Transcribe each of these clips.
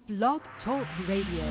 Blog Talk Radio.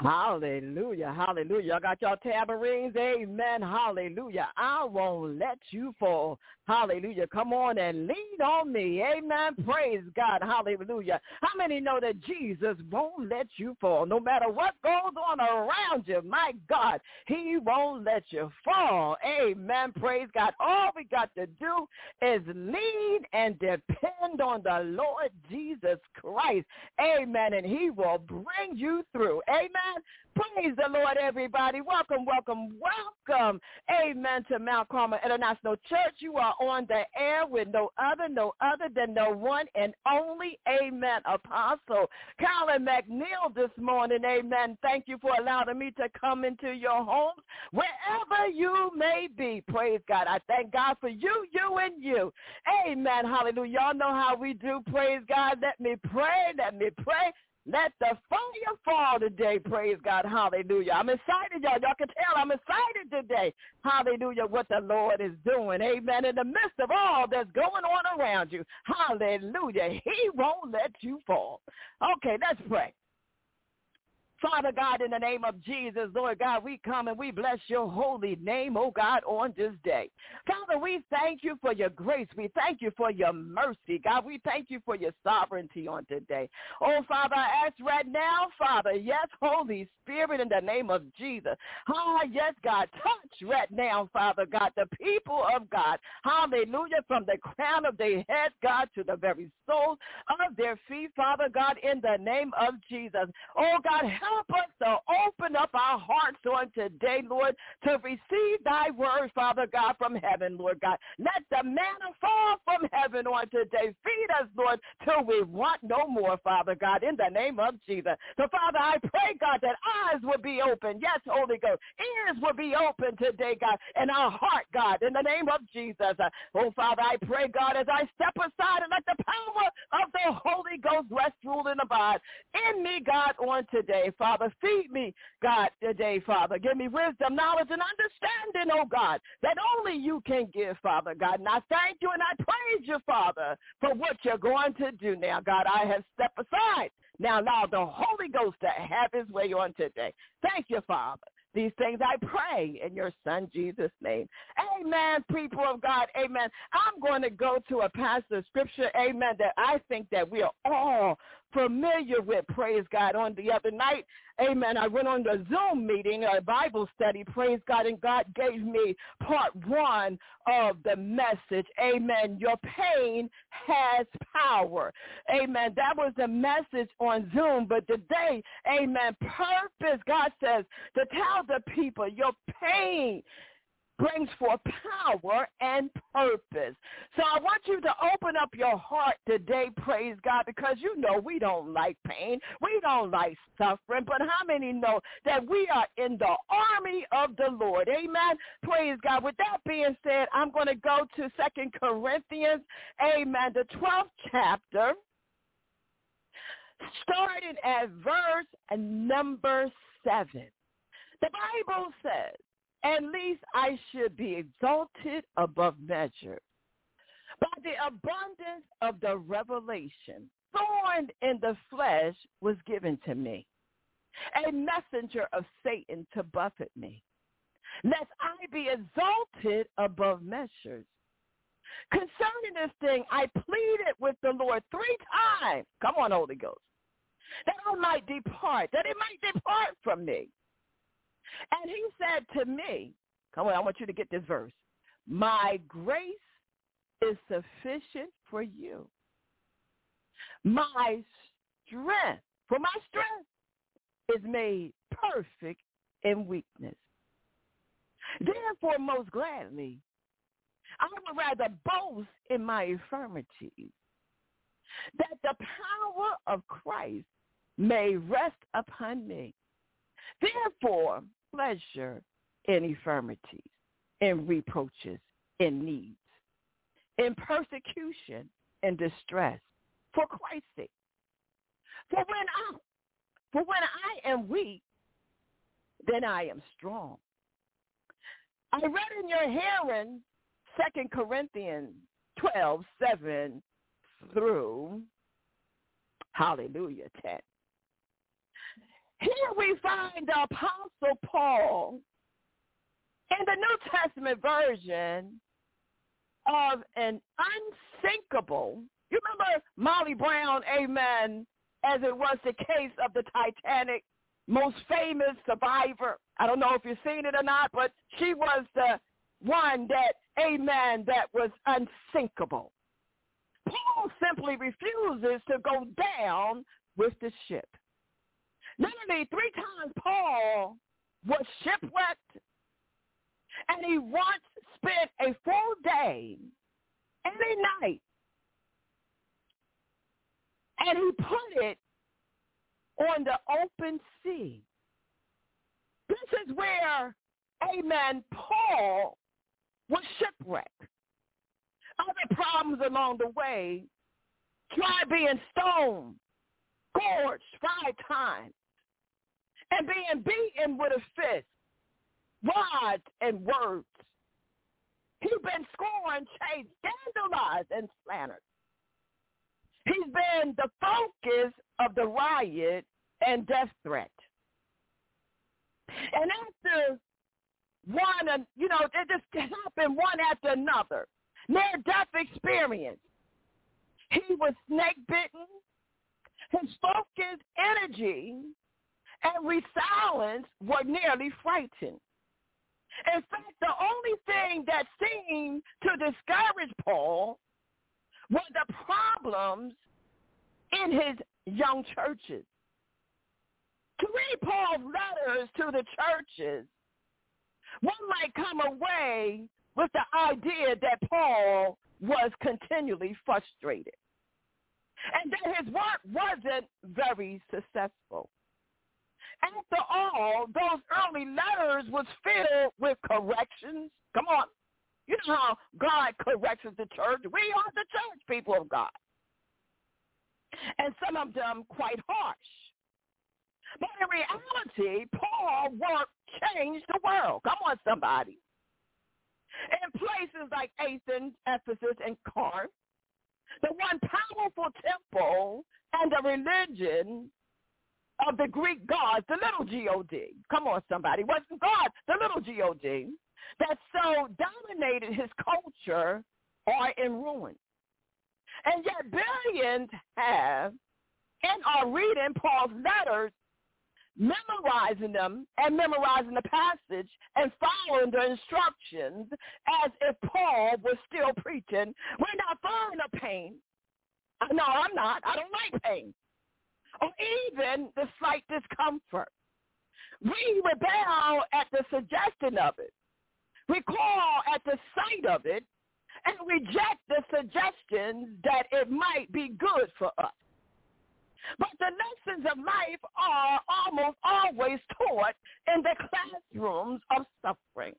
Hallelujah, hallelujah. Y'all got y'all tambourines? Amen, hallelujah. I won't let you fall. Hallelujah. Come on and lean on me. Amen. Praise God. Hallelujah. How many know that Jesus won't let you fall? No matter what goes on around you, my God, he won't let you fall. Amen. Praise God. All we got to do is lean and depend on the Lord Jesus Christ. Amen. And he will bring you through. Amen. Praise the Lord, everybody. Welcome, welcome, welcome. Amen to Mount Carmel International Church. You are on the air with no other than the one and only, amen, Apostle Colin McNeil this morning. Amen. Thank you for allowing me to come into your homes wherever you may be. Praise God. I thank God for you, and you. Amen. Hallelujah. Y'all know how we do. Praise God. Let me pray. Let the fire fall today, praise God, hallelujah. I'm excited, y'all. Y'all can tell I'm excited today, hallelujah, what the Lord is doing, amen. In the midst of all that's going on around you, hallelujah, he won't let you fall. Okay, let's pray. Father God, in the name of Jesus, Lord God, we come and we bless your holy name, oh God, on this day. Father, we thank you for your grace. We thank you for your mercy. God, we thank you for your sovereignty on today. Oh, Father, I ask right now, Father, yes, Holy Spirit, in the name of Jesus. Yes, God, touch right now, Father God, the people of God. Hallelujah, from the crown of their head, God, to the very soles of their feet, Father God, in the name of Jesus. Oh, God, help us to open up our hearts on today, Lord, to receive thy word, Father God, from heaven, Lord God. Let the manna fall from heaven on today. Feed us, Lord, till we want no more, Father God, in the name of Jesus. So, Father, I pray, God, that eyes will be open. Yes, Holy Ghost. Ears will be open today, God, and our heart, God, in the name of Jesus. Oh, Father, I pray, God, as I step aside and let the power of the Holy Ghost rest, rule, and abide in me, God, on today. Father, feed me, God, today, Father. Give me wisdom, knowledge, and understanding, oh God, that only you can give, Father God. And I thank you and I praise you, Father, for what you're going to do now, God. I have stepped aside. Now allow the Holy Ghost to have his way on today. Thank you, Father. These things I pray in your son Jesus' name. Amen, people of God, amen. I'm going to go to a passage of scripture, amen, that I think that we are all familiar with, praise God. On the other night, amen, I went on the Zoom meeting, a Bible study, praise God, and God gave me part one of the message, amen. Your pain has power, amen. That was the message on Zoom, but today, amen, purpose, God says, to tell the people your pain brings forth power and purpose. So I want you to open up your heart today, praise God, because you know we don't like pain. We don't like suffering. But how many know that we are in the army of the Lord? Amen. Praise God. With that being said, I'm going to go to 2 Corinthians, amen, the 12th chapter, starting at verse number 7. The Bible says, at least I should be exalted above measure by the abundance of the revelation. Thorn in the flesh was given to me, a messenger of Satan to buffet me, lest I be exalted above measures. Concerning this thing, I pleaded with the Lord 3 times. Come on, Holy Ghost. That I might depart, that it might depart from me. And he said to me, come on, I want you to get this verse. My grace is sufficient for you. My strength is made perfect in weakness. Therefore, most gladly, I would rather boast in my infirmities, that the power of Christ may rest upon me. Therefore, pleasure in infirmities, in reproaches, in needs, in persecution, and distress, for Christ's sake. For when I am weak, then I am strong. I read in your hearing 2 Corinthians 12:7 through, hallelujah, 10. Here Here we find the Apostle Paul in the New Testament version of an unsinkable. You remember Molly Brown, amen, as it was the case of the Titanic, most famous survivor. I don't know if you've seen it or not, but she was the one that, amen, that was unsinkable. Paul simply refuses to go down with the ship. Literally 3 times Paul was shipwrecked, and he once spent a full day and a night, and he put it on the open sea. This is where, amen, Paul was shipwrecked. Other problems along the way, try being stoned, scourged 5 times, and being beaten with a fist, rods and words. He's been scorned, chased, scandalized, and slandered. He's been the focus of the riot and death threat. And after one, it just happened one after another. Near-death experience. He was snake-bitten. His focus, energy, and resilience were nearly frightened. In fact, the only thing that seemed to discourage Paul were the problems in his young churches. To read Paul's letters to the churches, one might come away with the idea that Paul was continually frustrated and that his work wasn't very successful. After all, those early letters was filled with corrections. Come on. You know how God corrects the church. We are the church, people of God. And some of them quite harsh. But in reality, Paul's work changed the world. Come on, somebody. In places like Athens, Ephesus, and Corinth, the one powerful temple and the religion of the Greek gods, the little G-O-D. Come on, somebody. Wasn't God, the little G-O-D, that so dominated his culture are in ruin. And yet billions have and are reading Paul's letters, memorizing them and memorizing the passage and following the instructions as if Paul was still preaching. We're not fond of pain. No, I'm not. I don't like pain. Or even the slight discomfort. We rebel at the suggestion of it. We call at the sight of it and reject the suggestions that it might be good for us. But the lessons of life are almost always taught in the classrooms of suffering.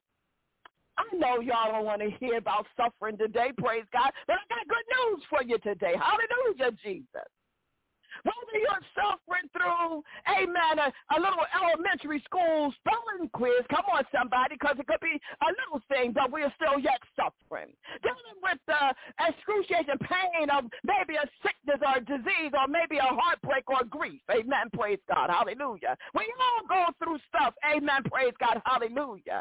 I know y'all don't want to hear about suffering today, praise God, but I got good news for you today. Hallelujah, Jesus. Whether you're suffering through, amen, a little elementary school spelling quiz, come on, somebody, because it could be a little thing, but we're still yet suffering. Dealing with the excruciating pain of maybe a sickness or a disease or maybe a heartbreak or grief. Amen, praise God, hallelujah. We all go through stuff, amen, praise God, hallelujah.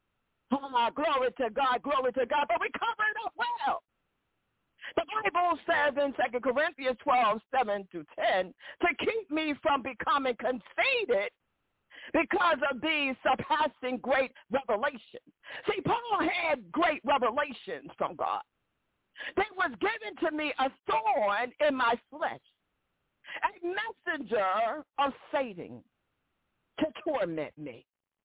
Oh, glory to God, but we cover it up well. The Bible says in 2 Corinthians 12:7-10, to keep me from becoming conceited because of these surpassing great revelations. See, Paul had great revelations from God. There was given to me a thorn in my flesh, a messenger of Satan to torment me.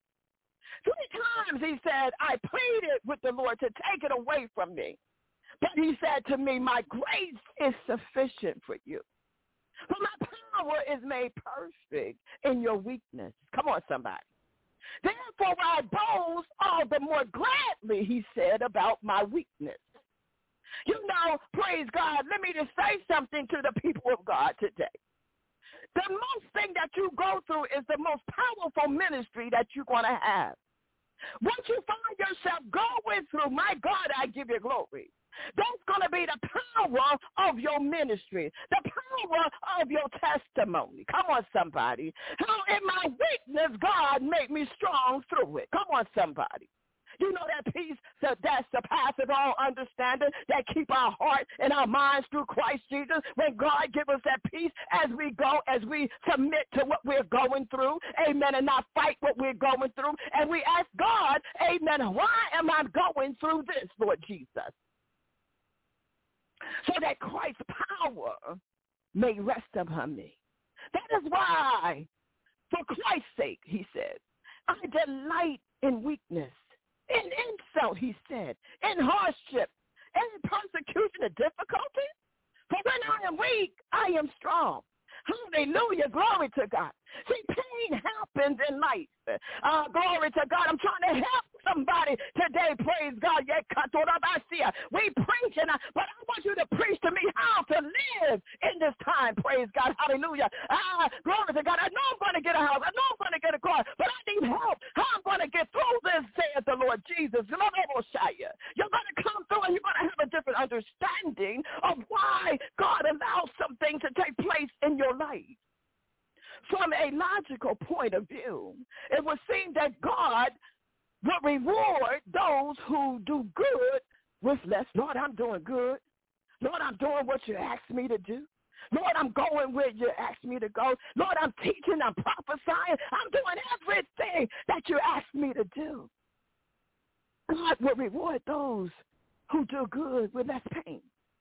3 times he said, I pleaded with the Lord to take it away from me. But he said to me, my grace is sufficient for you. For my power is made perfect in your weakness. Come on, somebody. Therefore, I boast all the more gladly, he said, about my weakness. You know, praise God, let me just say something to the people of God today. The most thing that you go through is the most powerful ministry that you're going to have. Once you find yourself going through, my God, I give you glory. That's going to be the power of your ministry, the power of your testimony. Come on, somebody. How in my weakness, God made me strong through it. Come on, somebody. You know that peace that surpasses all understanding, that keep our heart and our minds through Christ Jesus. When God gives us that peace as we go, as we submit to what we're going through, amen, and not fight what we're going through. And we ask God, amen, why am I going through this, Lord Jesus? So that Christ's power may rest upon me. That is why, for Christ's sake, he said, I delight in weakness, in insult, he said, in hardship, in persecution and difficulty. For when I am weak, I am strong. Hallelujah. Glory to God. See, pain happens in life. Glory to God. I'm trying to help somebody today. Praise God. We preaching, but I want you to preach to me how to live in this time. Praise God. Hallelujah. Glory to God. I know I'm going to get a house. I know I'm going to get a car, but I need help. How I'm going to get through this, saith the Lord Jesus. You're going to come through and you're going to have a different understanding of why God allows some things to take place in your life. From a logical point of view, it would seem that God will reward those who do good with less. Lord, I'm doing good. Lord, I'm doing what you asked me to do. Lord, I'm going where you asked me to go. Lord, I'm teaching, I'm prophesying. I'm doing everything that you asked me to do. God will reward those who do good with less pain.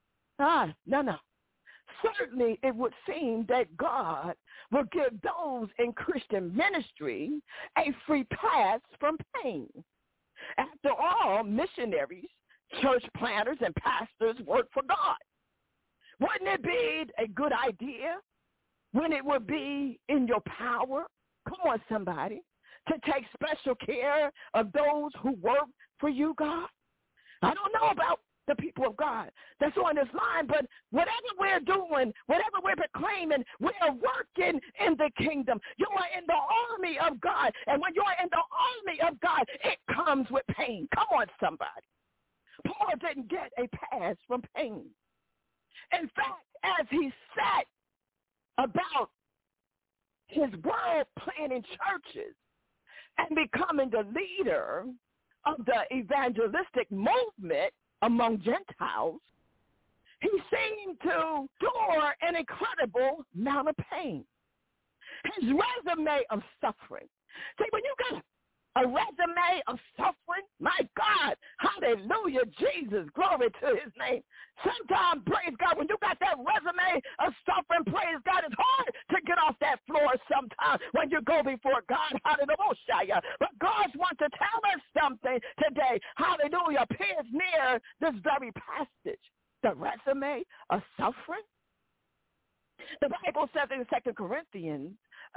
No. Certainly, it would seem that God will give those in Christian ministry a free pass from pain. After all, missionaries, church planters, and pastors work for God. Wouldn't it be a good idea when it would be in your power, come on somebody, to take special care of those who work for you, God? I don't know about the people of God that's on this line, but whatever we're doing, whatever we're proclaiming, we're working in the kingdom. You are in the army of God, and when you're in the army of God, it comes with pain. Come on, somebody. Paul didn't get a pass from pain. In fact, as he sat about his world planting churches and becoming the leader of the evangelistic movement among Gentiles, he seemed to endure an incredible amount of pain. His resume of suffering. See, when you got a resume of suffering, my God, hallelujah, Jesus, glory to his name. Sometimes, praise God, when you got that resume of suffering, praise God, it's hard to get off that floor sometimes when you go before God, hallelujah. But God wants to tell us something today, hallelujah, appears near this very passage, the resume of suffering. The Bible says in 2 Corinthians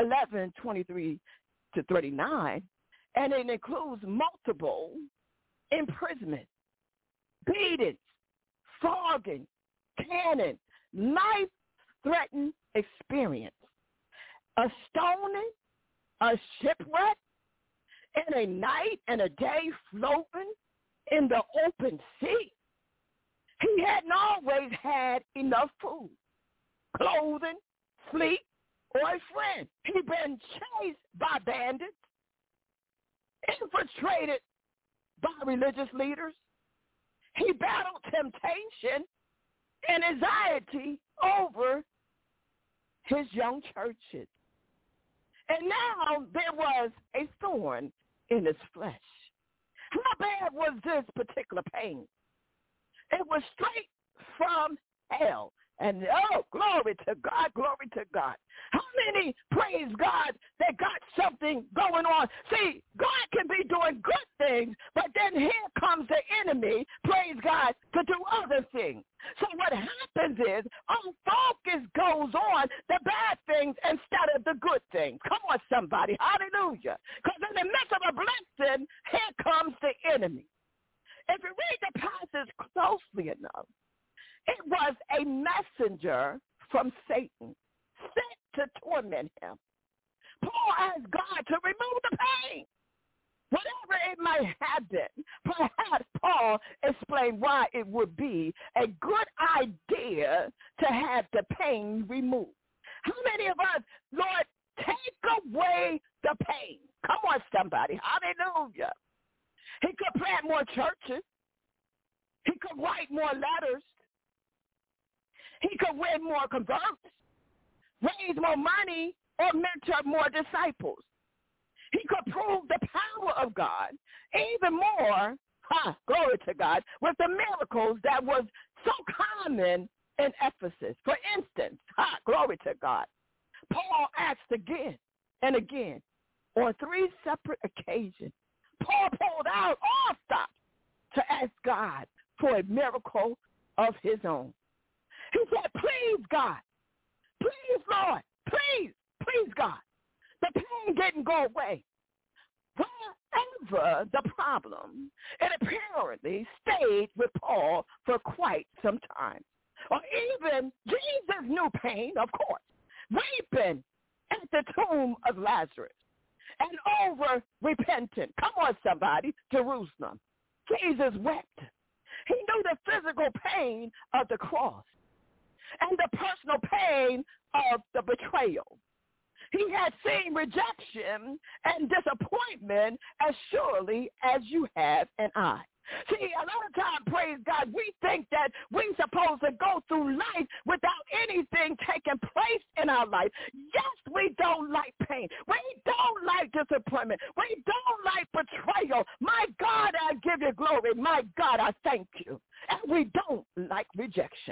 11:23 to 39, and it includes multiple imprisonment, beatings, flogging, caning, life-threatening experience, a stoning, a shipwreck, and a night and a day floating in the open sea. He hadn't always had enough food, clothing, sleep, or a friend. He'd been chased by bandits, infiltrated by religious leaders. He battled temptation and anxiety over his young churches. And now there was a thorn in his flesh. How bad was this particular pain? It was straight from hell. And, oh, glory to God, glory to God. How many, praise God, that got something going on? See, God can be doing good things, but then here comes the enemy, praise God, to do other things. So what happens is our focus goes on the bad things instead of the good things. Come on, somebody. Hallelujah. Because in the midst of a blessing, here comes the enemy. If you read the passage closely enough, it was a messenger from Satan sent to torment him. Paul asked God to remove the pain. Whatever it might have been, perhaps Paul is explain why it would be a good idea to have the pain removed. How many of us, Lord, take away the pain? Come on, somebody. Hallelujah. He could plant more churches. He could write more letters. He could win more converts, raise more money, or mentor more disciples. He could prove the power of God even more, glory to God, with the miracles that was so common in Ephesus. For instance, glory to God, Paul asked again and again on 3 separate occasions. Paul pulled out all stops to ask God for a miracle of his own. He said, please, God, please, Lord, please, God. The pain didn't go away. Whatever the problem, it apparently stayed with Paul for quite some time. Or even Jesus knew pain, of course, weeping at the tomb of Lazarus and over repentant. Come on, somebody, Jerusalem. Jesus wept. He knew the physical pain of the cross and the personal pain of the betrayal. He had seen rejection and disappointment as surely as you have and I. See, a lot of times, praise God, we think that we're supposed to go through life without anything taking place in our life. Yes, we don't like pain. We don't like disappointment. We don't like betrayal. My God, I give you glory. My God, I thank you. And we don't like rejection.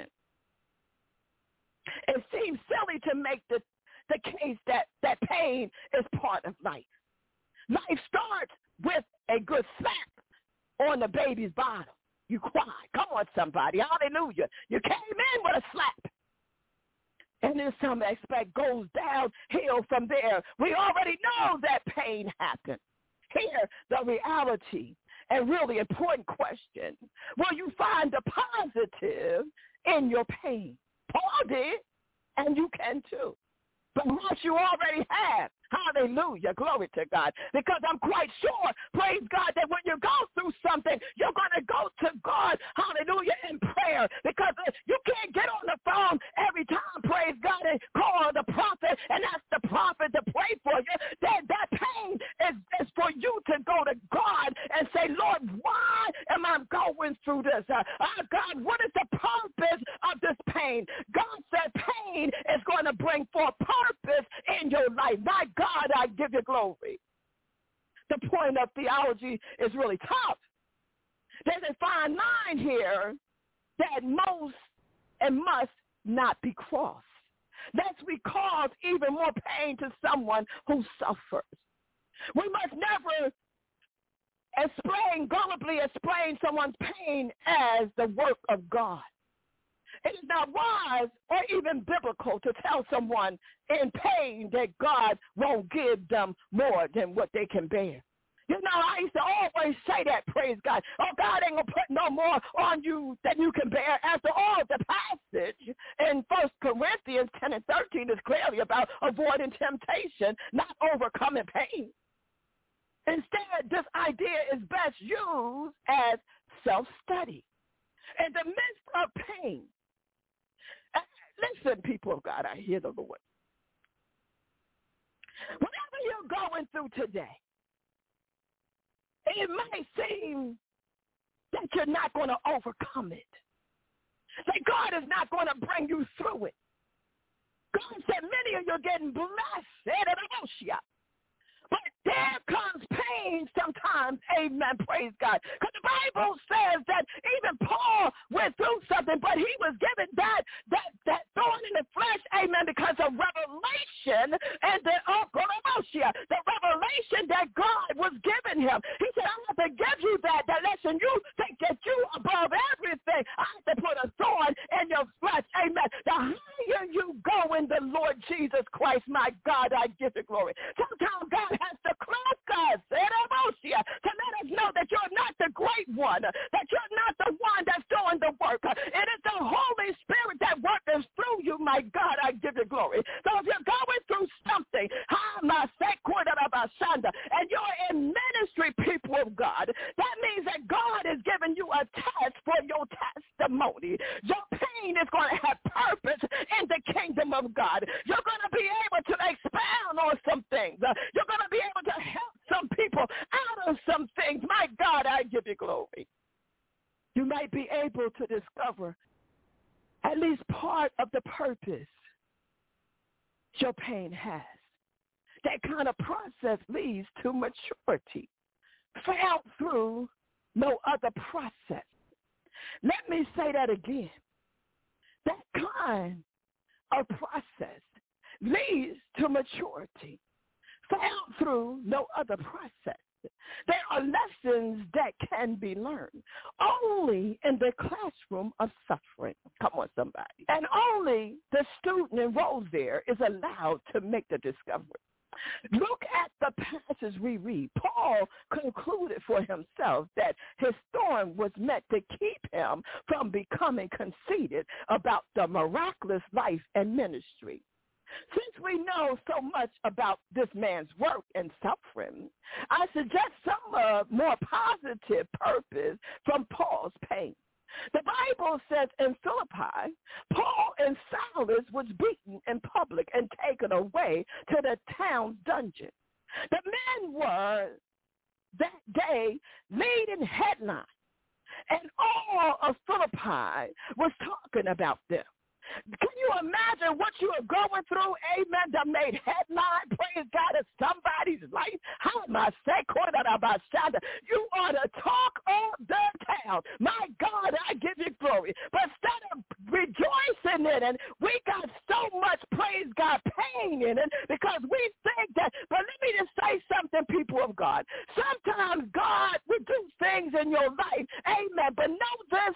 It seems silly to make the case that pain is part of life. Life starts with a good slap on the baby's bottom. You cry. Come on, somebody. Hallelujah. You came in with a slap. And in some aspect goes downhill from there. We already know that pain happened. Here, the reality and really important question, will you find the positive in your pain? Paul did, and you can too. But perhaps you already have. Hallelujah. Glory to God. Because I'm quite sure, praise God, that when you go through something, you're going to go to God, hallelujah, in prayer. Because you can't get on the phone every time, praise God, and call the prophet and ask the prophet to pray for you. That pain is for you to go to God and say, Lord, why am I going through this? God, what is the purpose of this pain? God said pain is going to bring forth purpose in your life. My God, I give you glory. The point of theology is really tough. There's a fine line here that most and must not be crossed. Lest we cause even more pain to someone who suffers. We must never glibly explain someone's pain as the work of God. It is not wise or even biblical to tell someone in pain that God won't give them more than what they can bear. You know, I used to always say that, praise God. Oh, God ain't going to put no more on you than you can bear. After all, the passage in 1 Corinthians 10 and 13 is clearly about avoiding temptation, not overcoming pain. Instead, this idea is best used as self-study. In the midst of pain, listen, people of God, I hear the Lord. Whatever you're going through today, it might seem that you're not going to overcome it, that God is not going to bring you through it. God said many of you are getting blessed. But there comes pain sometimes, amen, praise God. Because the Bible says that even Paul went through something, but he was given that thorn in the flesh, amen, because of revelation and the revelation that God was giving him. He said, I have to give you that lesson. You think that you above everything. I have to put a thorn in your flesh, amen. The higher you go in the Lord Jesus Christ, my God, I give you glory. Sometimes God has to crack us to let us know that you're not the great one, that you're not the one that's doing the work. It is the Holy Spirit that works through you, my God, I give you glory. So if you're going through something, and you're in ministry, people of God, that means that God is giving you a test for to discover at least part of the purpose your pain has. That kind of process leads to maturity, found through no other process. Let me say that again. That kind of process leads to maturity, found through no other process. There are lessons that can be learned only in the classroom of suffering. Come on, somebody. And only the student enrolled there is allowed to make the discovery. Look at the passage we read. Paul concluded for himself that his thorn was meant to keep him from becoming conceited about the miraculous life and ministry. Since we know so much about this man's work and suffering, I suggest some more positive purpose from Paul's pain. The Bible says in Philippi, Paul and Silas was beaten in public and taken away to the town's dungeon. The men were that day leading headlines, and all of Philippi was talking about them. Can you imagine what you are going through, amen, that made headline, praise God, in somebody's life? How am I saying? You ought to talk all the town. My God, I give you glory. But instead of rejoicing in it, we got so much, praise God, pain in it because we think that, but let me just say something, people of God. Sometimes God will do things in your life, amen, but know this,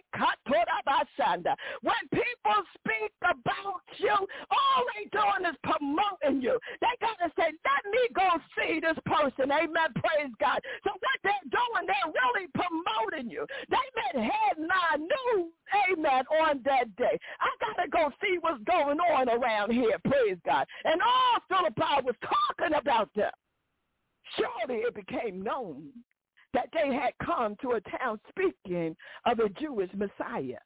when people speak about you, all they doing is promoting you. They got to say, let me go see this person. Amen. Praise God. So what they're doing, they're really promoting you. They made headline news, amen, on that day. I got to go see what's going on around here. Praise God. And all Philippi was talking about them. Surely it became known that they had come to a town speaking of a Jewish Messiah.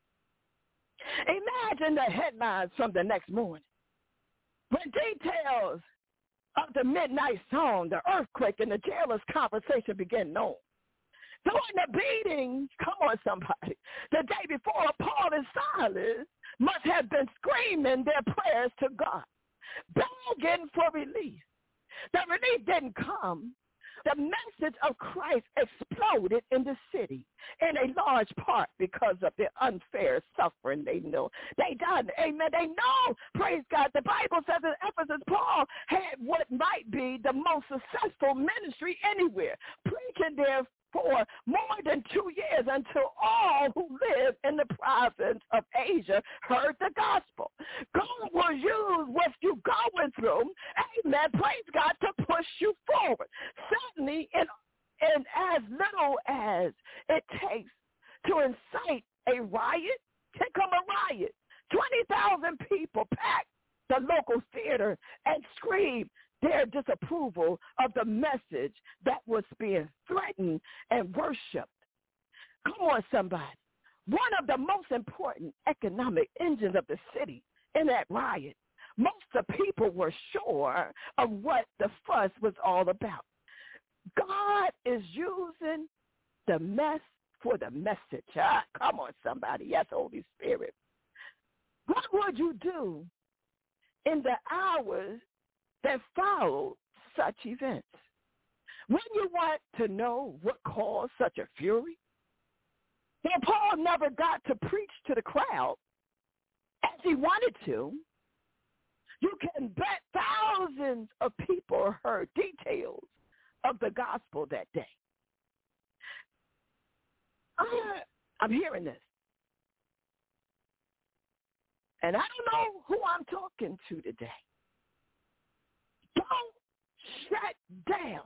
Imagine the headlines from the next morning. When details of the midnight song, the earthquake, and the jailer's conversation began known. During the beating, come on somebody, the day before, Paul and Silas must have been screaming their prayers to God, begging for relief. The relief didn't come. The message of Christ exploded in the city in a large part because of the unfair suffering they knew. They done, amen. They know, praise God. The Bible says in Ephesus, Paul had what might be the most successful ministry anywhere, preaching there for more than 2 years until all who live in the province of Asia heard the gospel. God will use what you're going through, amen, praise God, to push you forward. Certainly, in as little as it takes to incite a riot, here come a riot. 20,000 people packed the local theater and screamed their disapproval of the message that was being threatened and worshipped. Come on, somebody. One of the most important economic engines of the city in that riot, most of the people were sure of what the fuss was all about. God is using the mess for the message. Come on, somebody. Yes, Holy Spirit. What would you do in the hours that followed such events? When you want to know what caused such a fury, well, Paul never got to preach to the crowd as he wanted to. You can bet thousands of people heard details of the gospel that day. I'm hearing this. And I don't know who I'm talking to today. Don't shut down.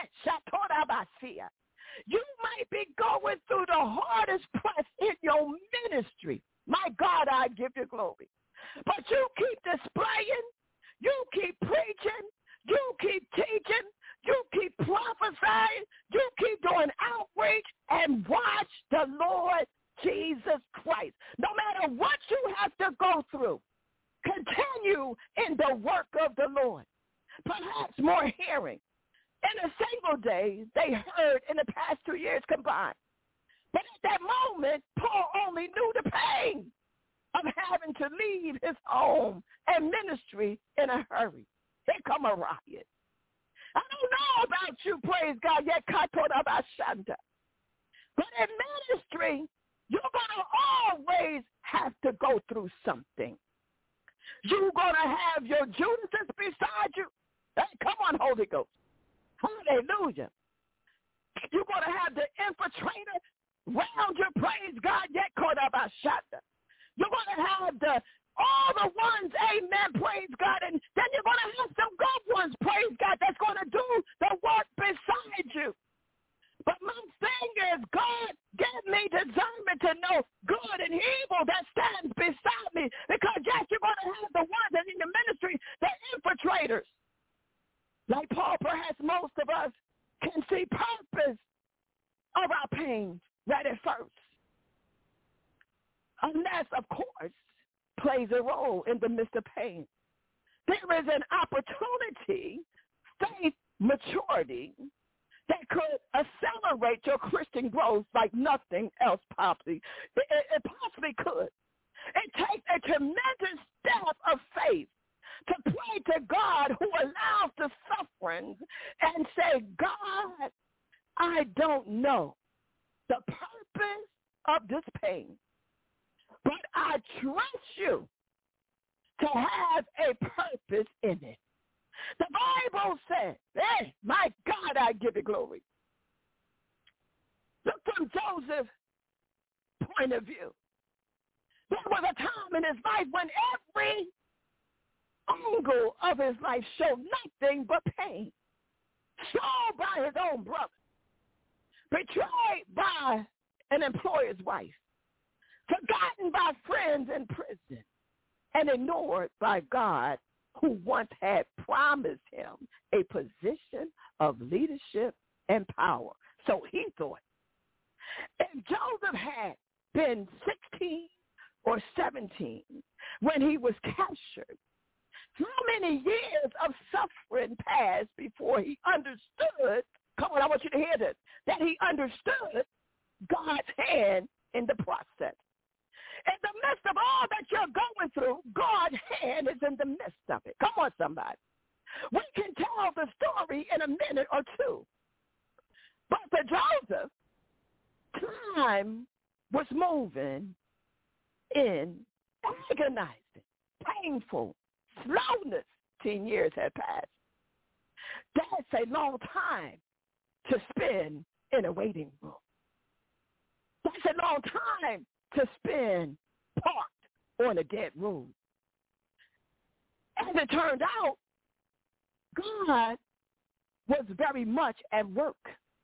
You might be going through the hardest press in your ministry. My God, I give you glory. But you keep displaying, you keep preaching, you keep teaching, you keep prophesying, you keep doing outreach, and watch the Lord Jesus Christ. No matter what you have to go through, continue in the work of the Lord. Perhaps more hearing. In a single day, they heard in the past 2 years combined But at that moment, Paul only knew the pain of having to leave his home and ministry in a hurry. Here come a riot. I don't know about you, praise God, yet Katorabashanda. But in ministry, you're going to always have to go through something. You're going to have your Judases beside you. Hey, come on, Holy Ghost. Hallelujah. You're going to have the infiltrator round you, praise God, yet Katorabashanda. You're going to have all the ones, amen, praise God, and then you're going to have some good ones, praise God, that's going to do the work beside you. But my thing is, God gave me discernment to know good and evil that stands beside me, because, yes, you're going to have the ones that in the ministry, the infiltrators. Like Paul, perhaps most of us can see purpose of our pain right at first. Unless, of course, plays a role in the midst of pain. There is an opportunity, faith, maturity, that could accelerate your Christian growth like nothing else possibly. It possibly could. It takes a tremendous step of faith to pray to God, who allows the sufferings, and say, God, I don't know the purpose of this pain, but I trust you to have a purpose in it. The Bible says, hey, my God, I give it glory. Look from Joseph's point of view. There was a time in his life when every angle of his life showed nothing but pain. Sold by his own brother. Betrayed by an employer's wife. Forgotten by friends in prison, and ignored by God, who once had promised him a position of leadership and power. So he thought, if Joseph had been 16 or 17 when he was captured, how many years of suffering passed before he understood, come on, I want you to hear this, that he understood God's hand in the process. In the midst of all that you're going through, God's hand is in the midst of it. Come on, somebody. We can tell the story in a minute or two. But for Joseph, time was moving in agonizing, painful slowness. 10 years had passed. That's a long time to spend in a waiting room. That's a long time to spend parked on a dead road. As it turned out, God was very much at work.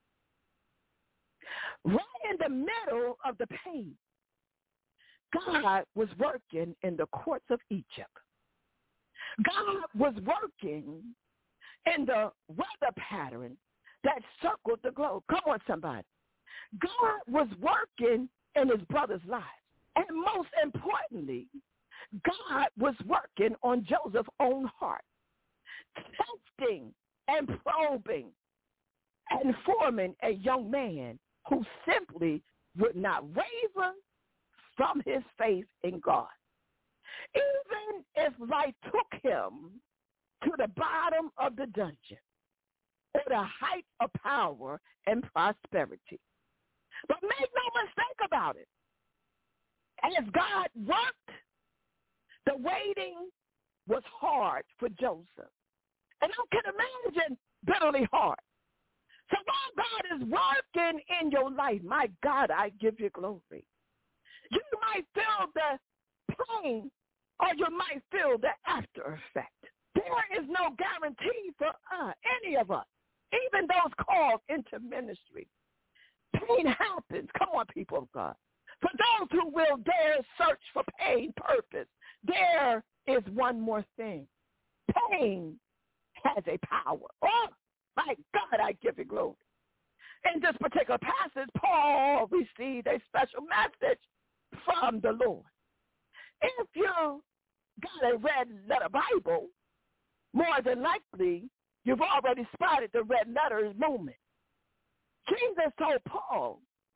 Right in the middle of the pain, God was working in the courts of Egypt. God was working in the weather pattern that circled the globe. Come on, somebody. God was working in his brother's lives. And most importantly, God was working on Joseph's own heart, testing and probing and forming a young man who simply would not waver from his faith in God. Even if life took him to the bottom of the dungeon or the height of power and prosperity. But make no mistake about it. As God worked, the waiting was hard for Joseph. And I can imagine bitterly hard. So while God is working in your life, my God, I give you glory. You might feel the pain or you might feel the after effect. There is no guarantee for any of us, even those called into ministry. Pain happens. Come on, people of God. For those who will dare search for pain purpose, there is one more thing. Pain has a power. Oh, my God, I give you glory. In this particular passage, Paul received a special message from the Lord. If you got a red letter Bible, more than likely, you've already spotted the red letters movement. Jesus told Paul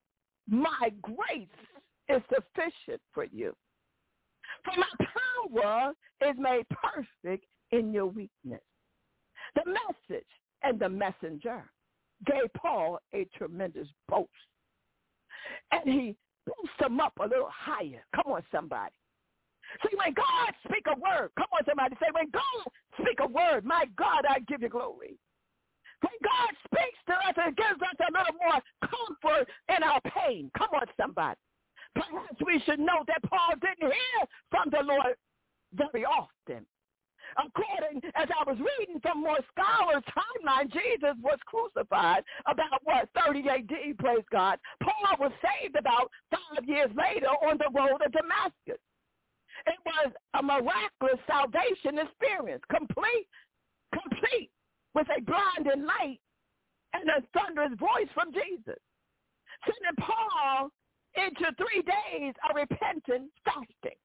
my grace is sufficient for you. For my power is made perfect in your weakness. The message and the messenger gave Paul a tremendous boast. And he boosted him up a little higher. Come on, somebody. See, when God speak a word, come on, somebody say, when God speak a word, my God, I give you glory. When God speaks to us, it gives us a little more comfort in our pain. Come on, somebody. Perhaps we should know that Paul didn't hear from the Lord very often. According, as I was reading from more scholars' timeline, Jesus was crucified about, 30 A.D., praise God. Paul was saved about 5 years later on the road to Damascus. It was a miraculous salvation experience, complete with a blinding light and a thunderous voice from Jesus, sending Paul into 3 days of repentant fasting.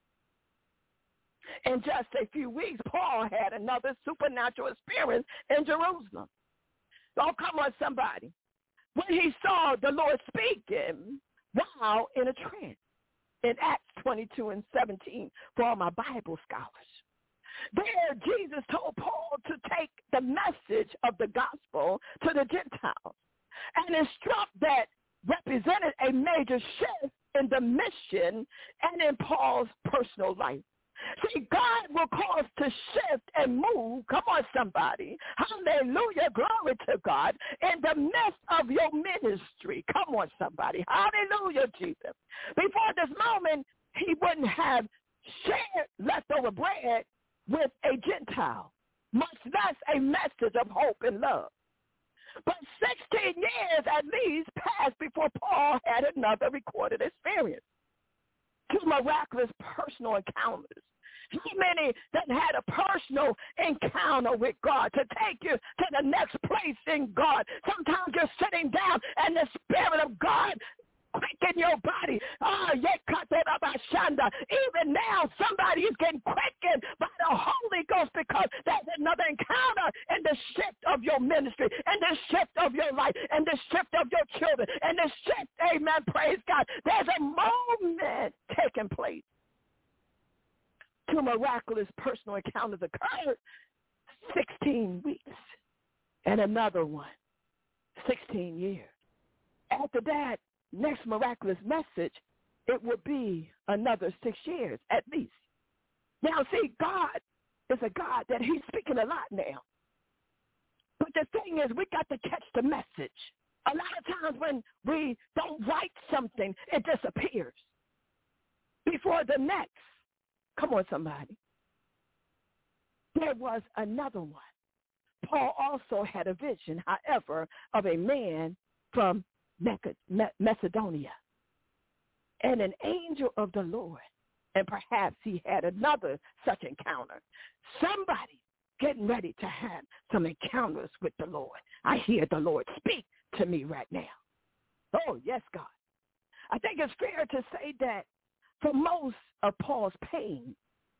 In just a few weeks, Paul had another supernatural experience in Jerusalem. Oh, come on, somebody. When he saw the Lord speaking while in a trance, in Acts 22 and 17 for all my Bible scholars. There, Jesus told Paul to take the message of the gospel to the Gentiles, and instruct that represented a major shift in the mission and in Paul's personal life. See, God will cause to shift and move, come on, somebody, hallelujah, glory to God, in the midst of your ministry. Come on, somebody, hallelujah, Jesus. Before this moment, he wouldn't have shared leftover bread with a Gentile, much less a message of hope and love. But 16 years at least passed before Paul had another recorded experience. 2 miraculous personal encounters. How many that had a personal encounter with God to take you to the next place in God? Sometimes you're sitting down and the Spirit of God quicken your body. Even now, somebody is getting quickened by the Holy Ghost because there's another encounter in the shift of your ministry, and the shift of your life, and the shift of your children, and the shift, amen, praise God. There's a moment taking place. 2 miraculous personal encounters occurred 16 weeks, and another one 16 years. After that next miraculous message, it would be another 6 years at least. Now, see, God is a God that he's speaking a lot now. But the thing is, we got to catch the message. A lot of times when we don't write something, it disappears before the next. Come on, somebody. There was another one. Paul also had a vision, however, of a man from Macedonia and an angel of the Lord. And perhaps he had another such encounter. Somebody getting ready to have some encounters with the Lord. I hear the Lord speak to me right now. Oh, yes, God. I think it's fair to say that for most of Paul's pain,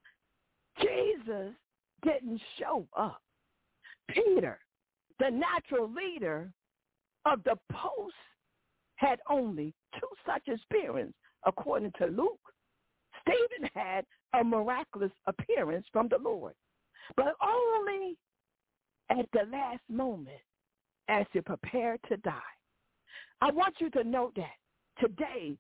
Jesus didn't show up. Peter, the natural leader of the post, had only 2 such experiences, according to Luke. Stephen had a miraculous appearance from the Lord, but only at the last moment as he prepared to die. I want you to know that today,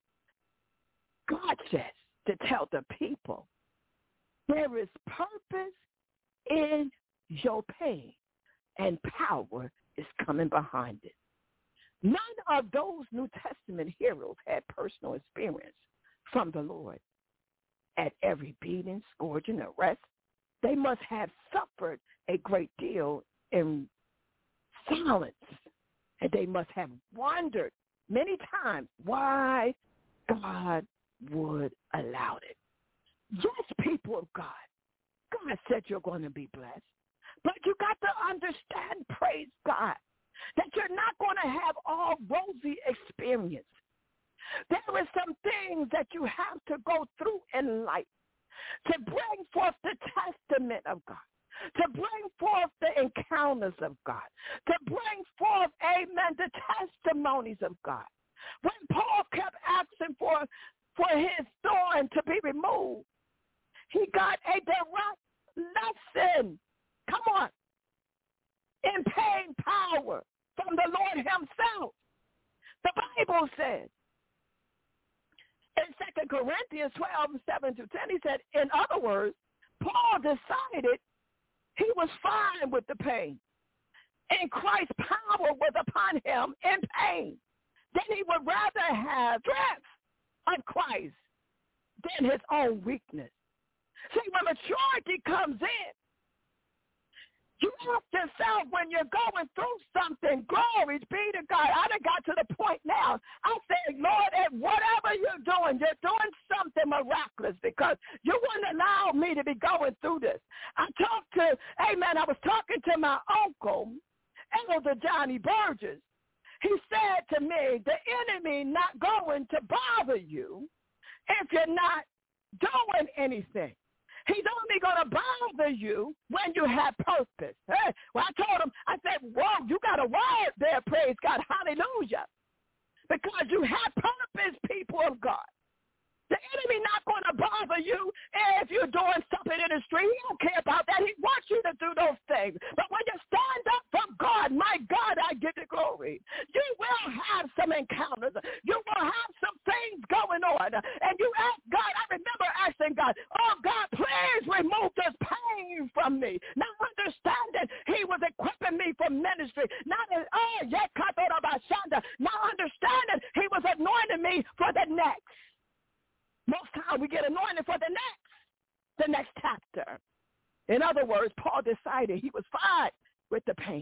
God says to tell the people, there is purpose in your pain, and power is coming behind it. None of those New Testament heroes had personal experience from the Lord. At every beating, scourging, arrest, they must have suffered a great deal in silence, and they must have wondered many times why God would allow it. Yes, people of God, God said you're going to be blessed, but you got to understand, praise God, that you're not going to have all rosy experience. There are some things that you have to go through in life to bring forth the testament of God, to bring forth the encounters of God, to bring forth, amen, the testimonies of God. When Paul kept asking for his thorn to be removed, he got a direct lesson. Come on. In paying power from the Lord himself. The Bible said in 2 Corinthians 12:7-10, he said, in other words, Paul decided he was fine with the pain. And Christ's power was upon him in pain. Then he would rather have strength of Christ than his own weakness. See, when maturity comes in, you ask yourself when you're going through something, glory be to God. I done got to the point now. I say, Lord, at whatever you're doing something miraculous because you wouldn't allow me to be going through this. I was talking to my uncle, Elder Johnny Burgess. He said to me, the enemy not going to bother you if you're not doing anything. He's only going to bother you when you have purpose. Hey, well, I told him, I said, whoa, you got a word there, praise God, hallelujah. Because you have purpose, people of God. The enemy not going to bother you if you're doing something in the street. He don't care about that. He wants you to do those things. But when you stand up for God, my God, I give you glory. You will have some encounters. You will have some things going on. And you ask God, I remember asking God, oh, God, please remove this pain from me. Now understanding he was equipping me for ministry. Now understanding he was anointing me for the next. Most times we get anointed for the next chapter. In other words, Paul decided he was fine with the pain.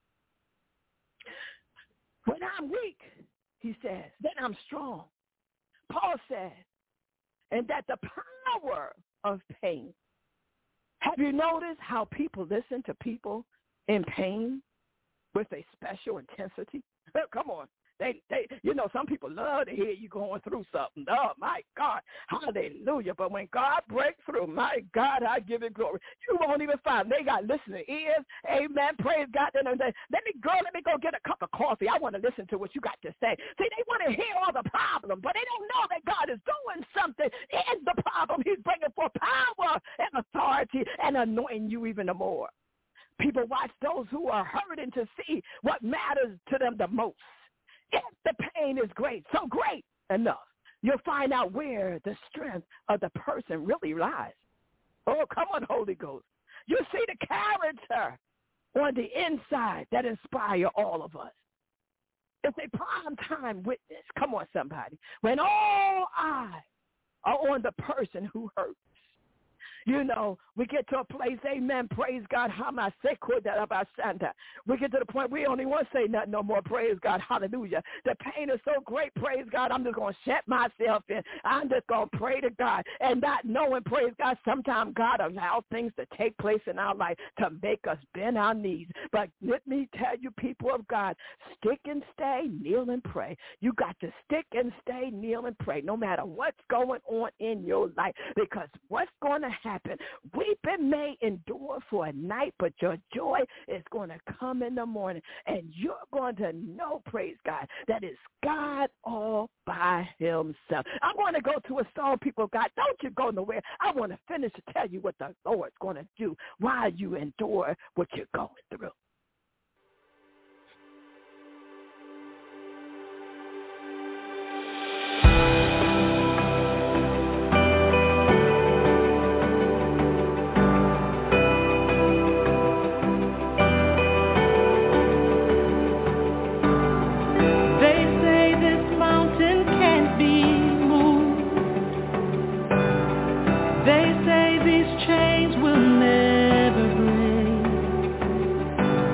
When I'm weak, he says, then I'm strong. Paul said, and that the power of pain. Have you noticed how people listen to people in pain with a special intensity? Come on. They, some people love to hear you going through something. Oh, my God. Hallelujah. But when God breaks through, my God, I give it glory. You won't even find they got listening ears. Amen. Praise God. Let me go get a cup of coffee. I want to listen to what you got to say. See, they want to hear all the problems, but they don't know that God is doing something in the problem. He's bringing forth power and authority and anointing you even more. People watch those who are hurting to see what matters to them the most. If the pain is great, so great enough, you'll find out where the strength of the person really lies. Oh, come on, Holy Ghost. You see the character on the inside that inspire all of us. It's a prime time witness. Come on, somebody. When all eyes are on the person who hurts. We get to a place, amen, praise God, we get to the point we only want to say nothing no more, praise God, hallelujah. The pain is so great, praise God, I'm just going to shut myself in. I'm just going to pray to God and not knowing, praise God, sometimes God allows things to take place in our life to make us bend our knees. But let me tell you, people of God, stick and stay, kneel and pray. You got to stick and stay, kneel and pray, no matter what's going on in your life, because what's going to happen? Weeping may endure for a night, but your joy is going to come in the morning, and you're going to know, praise God, that it's God all by himself. I'm going to go to a song, people of God. Don't you go nowhere. I want to finish to tell you what the Lord's going to do while you endure what you're going through. They say these chains will never break.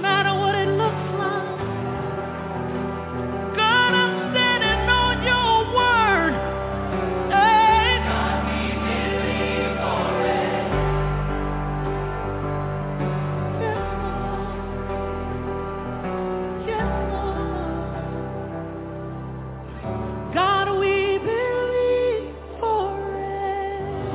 matter what it looks like. God, I'm standing on your word. Hey. God, we believe for it. Yes, Lord. God, we believe for it.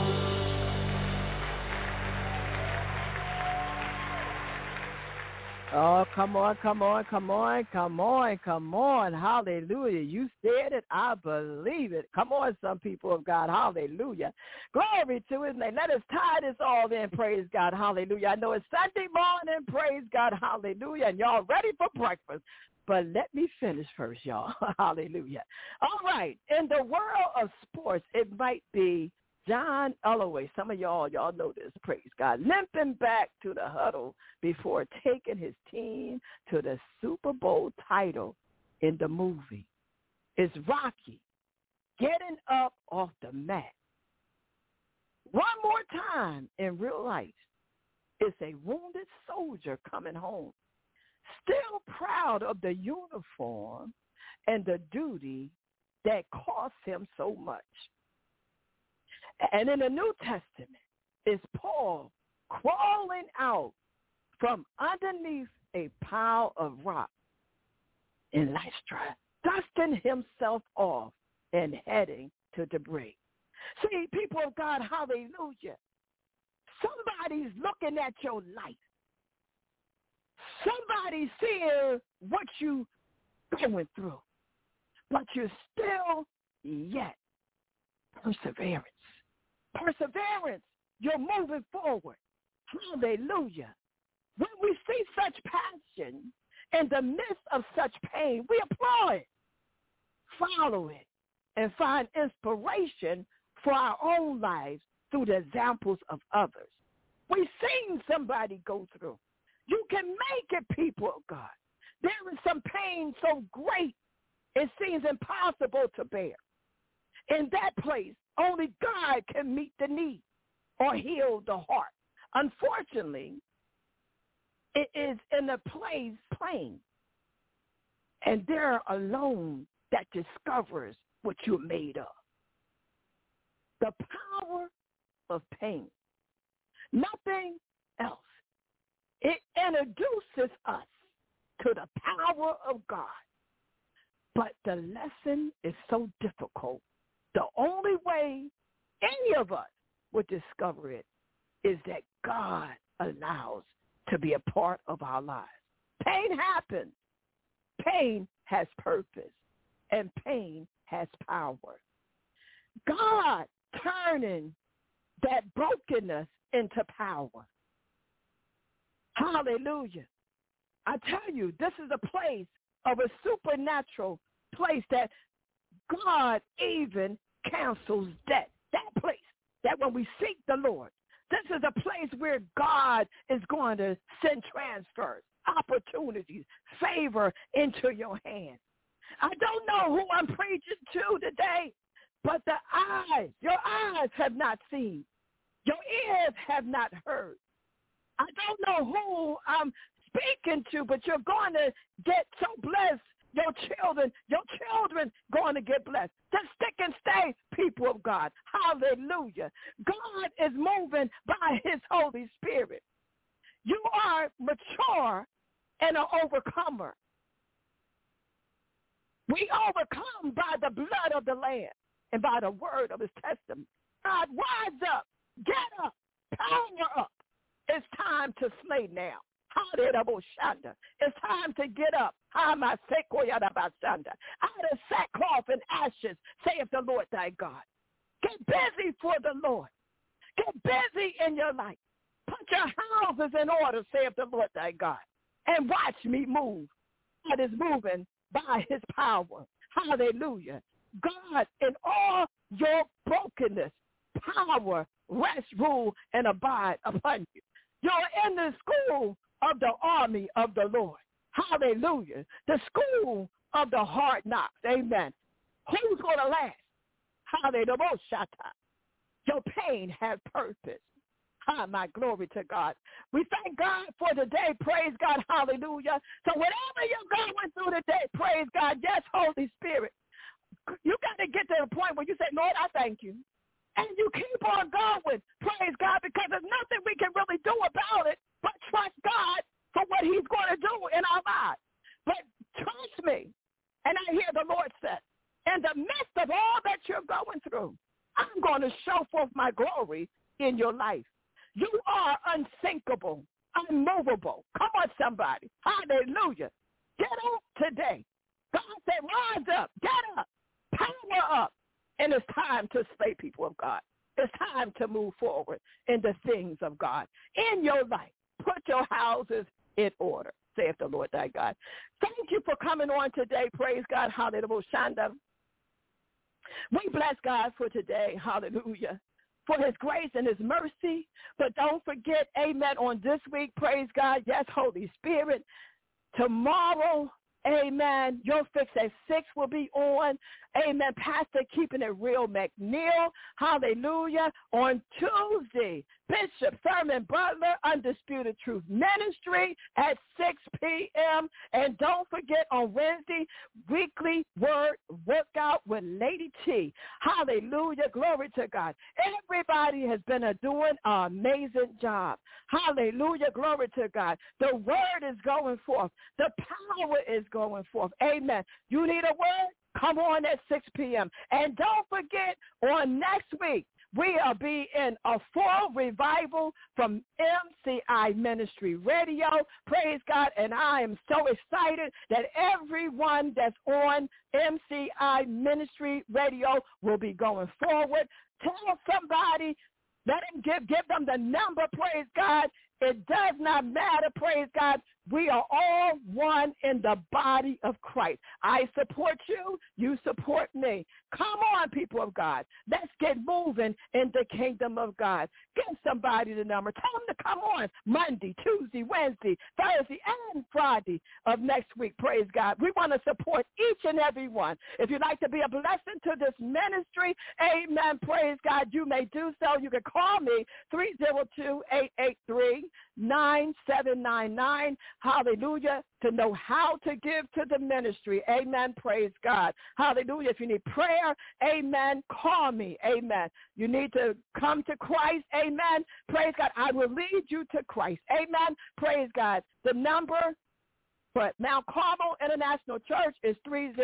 Oh, come on, come on, come on, come on, come on. Hallelujah. You said it. I believe it. Come on, some people of God. Hallelujah. Glory to his name. Let us tie this all in. Praise God. Hallelujah. I know it's Sunday morning. Praise God. Hallelujah. And y'all ready for breakfast. But let me finish first, y'all. Hallelujah. All right. In the world of sports, it might be John Elway. Some of y'all know this, praise God, limping back to the huddle before taking his team to the Super Bowl title in the movie. It's Rocky getting up off the mat. One more time in real life, it's a wounded soldier coming home, still proud of the uniform and the duty that cost him so much. And in the New Testament, it's Paul crawling out from underneath a pile of rock in Lystra, dusting himself off and heading to debris. See, people of God, hallelujah. Somebody's looking at your life. Somebody's seeing what you going through, but you're still yet perseverance. Perseverance. You're moving forward. Hallelujah. When we see such passion in the midst of such pain, we applaud it, follow it, and find inspiration for our own lives through the examples of others. We've seen somebody go through. You can make it, people of God. There is some pain so great it seems impossible to bear. In that place, only God can meet the need or heal the heart. Unfortunately, it is in a place plain, and there alone that discovers what you're made of. The power of pain, nothing else. It introduces us to the power of God, but the lesson is so difficult. The only way any of us would discover it is that God allows to be a part of our lives. Pain happens. Pain has purpose, and pain has power. God turning that brokenness into power. Hallelujah. I tell you, this is a place of a supernatural place that God even cancels debt. That place, that when we seek the Lord, this is a place where God is going to send transfers, opportunities, favor into your hand. I don't know who I'm preaching to today, but your eyes have not seen. Your ears have not heard. I don't know who I'm speaking to, but you're going to get so blessed. Your children going to get blessed. Just stick and stay, people of God. Hallelujah. God is moving by his Holy Spirit. You are mature and an overcomer. We overcome by the blood of the Lamb and by the word of his testimony. God, rise up, get up, power up. It's time to slay now. It's time to get up. Out of sackcloth and ashes, saith the Lord thy God. Get busy for the Lord. Get busy in your life. Put your houses in order, saith the Lord thy God. And watch me move. God is moving by his power. Hallelujah. God, in all your brokenness, power, rest, rule, and abide upon you. You're in the school of the army of the Lord. Hallelujah. The school of the hard knocks. Amen. Who's going to last? Hallelujah. Your pain has purpose. My glory to God. We thank God for today. Praise God. Hallelujah. So whatever you're going through today, praise God. Yes, Holy Spirit. You got to get to the point where you say, Lord, I thank you. And you keep on going, praise God, because there's nothing we can really do about it but trust God for what he's going to do in our lives. But trust me, and I hear the Lord say, in the midst of all that you're going through, I'm going to show forth my glory in your life. You are unsinkable, unmovable. Come on, somebody. Hallelujah. Get up today. God said, rise up, get up, power up. And it's time to slay people of God. It's time to move forward in the things of God. In your life, put your houses in order, saith the Lord thy God. Thank you for coming on today. Praise God. Hallelujah. We bless God for today. Hallelujah. For his grace and his mercy. But don't forget, amen, on this week, praise God. Yes, Holy Spirit. Tomorrow, amen, Your Fix at 6 will be on. Amen. Pastor Keeping It Real McNeil. Hallelujah. On Tuesday, Bishop Thurman Butler, Undisputed Truth Ministry at 6 p.m. And don't forget on Wednesday, weekly word workout with Lady T. Hallelujah. Glory to God. Everybody has been doing an amazing job. Hallelujah. Glory to God. The word is going forth. The power is going forth. Amen. You need a word? Come on at 6 p.m. And don't forget, on next week, we'll be in a full revival from MCI Ministry Radio. Praise God. And I am so excited that everyone that's on MCI Ministry Radio will be going forward. Tell somebody, let them give them the number, praise God. It does not matter, praise God. We are all one in the body of Christ. I support you. You support me. Come on, people of God. Let's get moving in the kingdom of God. Give somebody the number. Tell them to come on Monday, Tuesday, Wednesday, Thursday, and Friday of next week. Praise God. We want to support each and every one. If you'd like to be a blessing to this ministry, amen, praise God, you may do so. You can call me 302-883-9799. Hallelujah, to know how to give to the ministry. Amen, praise God. Hallelujah. If you need prayer, amen, call me. Amen. You need to come to Christ. Amen. Praise God. I will lead you to Christ. Amen. Praise God. The number for Mount Carmel International Church is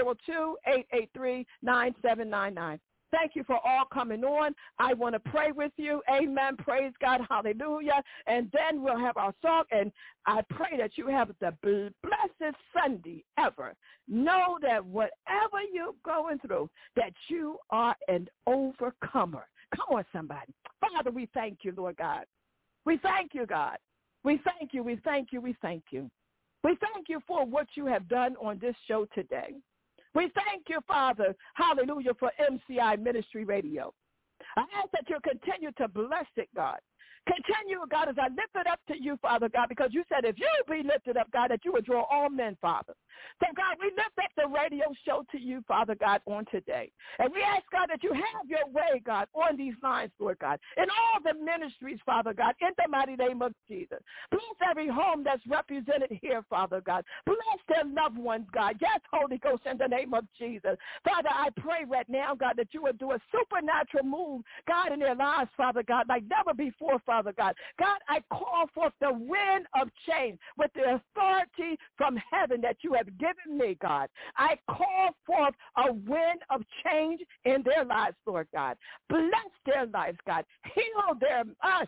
302-883-9799. Thank you for all coming on. I want to pray with you. Amen. Praise God. Hallelujah. And then we'll have our song. And I pray that you have the blessed Sunday ever. Know that whatever you're going through, that you are an overcomer. Come on, somebody. Father, we thank you, Lord God. We thank you, God. We thank you. We thank you. We thank you. We thank you for what you have done on this show today. We thank you, Father, hallelujah, for MCI Ministry Radio. I ask that you continue to bless it, God. Continue, God, as I lift it up to you, Father God, because you said if you be lifted up, God, that you would draw all men, Father. So, God, we lift up the radio show to you, Father God, on today. And we ask, God, that you have your way, God, on these lines, Lord God, in all the ministries, Father God, in the mighty name of Jesus. Bless every home that's represented here, Father God. Bless their loved ones, God. Yes, Holy Ghost, in the name of Jesus. Father, I pray right now, God, that you would do a supernatural move, God, in their lives, Father God, like never before, Father God. God, I call forth the wind of change with the authority from heaven that you have given me, God. I call forth a wind of change in their lives, Lord God. Bless their lives, God. Heal their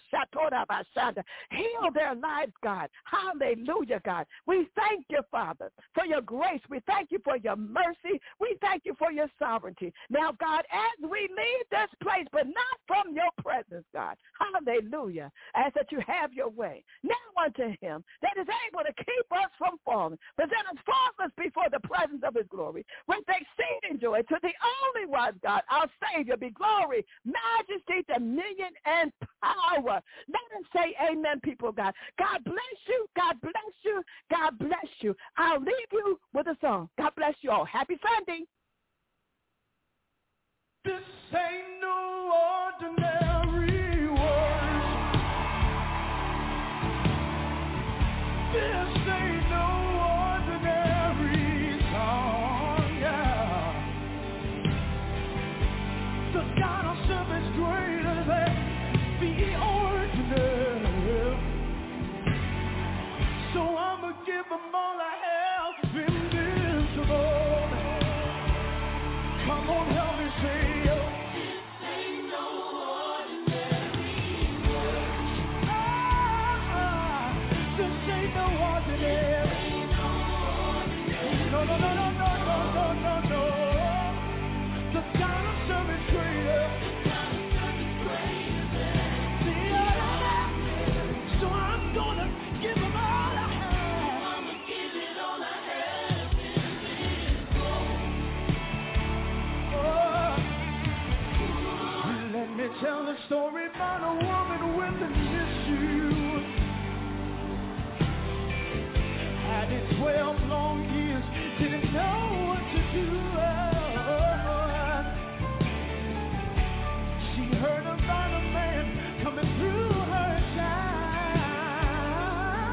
heal their lives, God. Hallelujah, God. We thank you, Father, for your grace. We thank you for your mercy. We thank you for your sovereignty. Now, God, as we leave this place, but not from your presence, God. Hallelujah. Ask that you have your way. Now unto him that is able to keep us from falling, present us faultless before the presence of his glory, with exceeding joy to the only wise God, our Savior, be glory, majesty, dominion, and power. Let us say amen, people, God. God bless you. God bless you. God bless you. I'll leave you with a song. God bless you all. Happy Sunday. This ain't no ordinary world. I have in this moment. Come on, help me say, this ain't no ordinary world. This ain't no ordinary. No, no, no, no, no, no, no, no, no. The God of service greater. So I'm gonna give him all I have. I'ma give it all I have in this world. Let me tell the story about a woman with an issue. Had it 12 long years, didn't know what to do. She heard about a man coming through her town.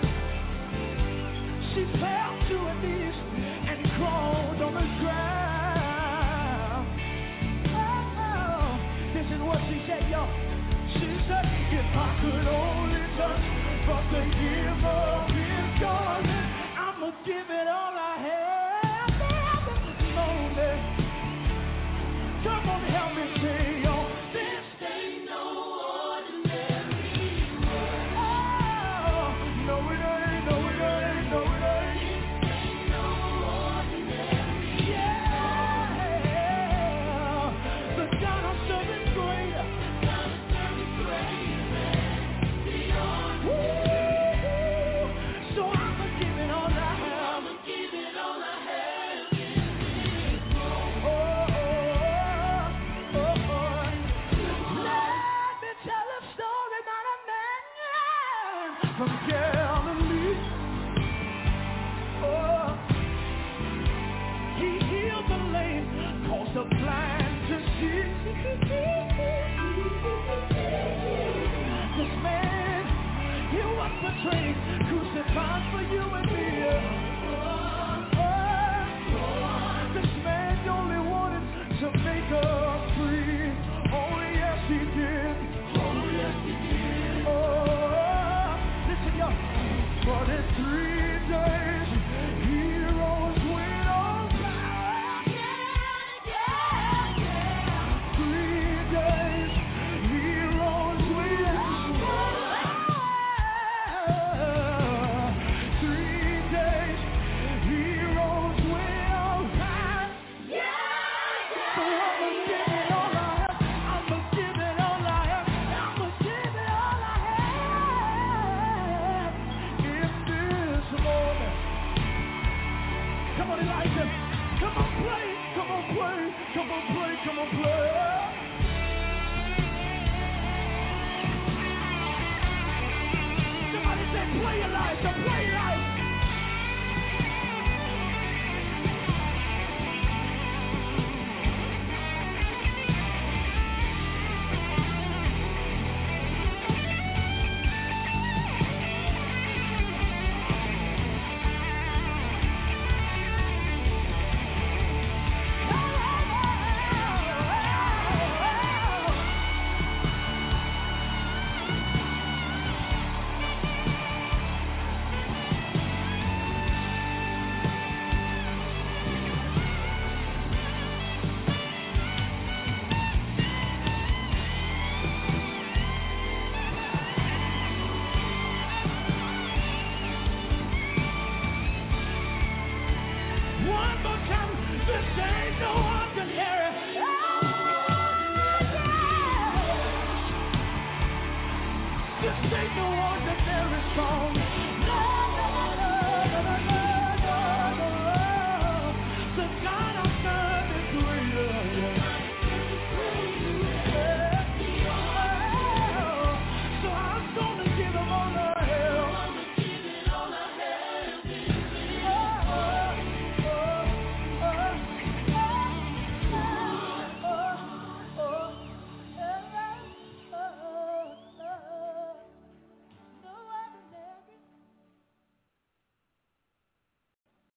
She fell to her knees and crawled on the ground. Oh, this is what she said, y'all. She said, if I could only touch but the hem of his garment, I'ma give it all I have in this moment. Come on, help me say, y'all. This ain't no ordinary world. Oh, no it ain't, no it ain't, no it ain't. This ain't no ordinary. Yeah, the God of serving greater. The God of serving greater. Beyond. So I'ma give it all I have. I'ma give it all I have in this world. Let me tell a story about a man from Galilee. Oh, he healed the lame, caused the blind to see. This man, he was betrayed, crucified for you and me. This man only wanted to make us free. Oh yes he did. Oh yes he did. Oh, listen y'all. But in 3 days he rose with all power. 3 days he rose with power. 3 days he rose with all power. So I'ma give it all I have. I'ma give it all I have. I'ma give it all I have in this moment. Come on, Elijah. Come on, play. Come on, play. Come on, play. Come on, play. Somebody say, play Elijah. Play Elijah. One more time, this ain't no ordinary. This ain't no ordinary song.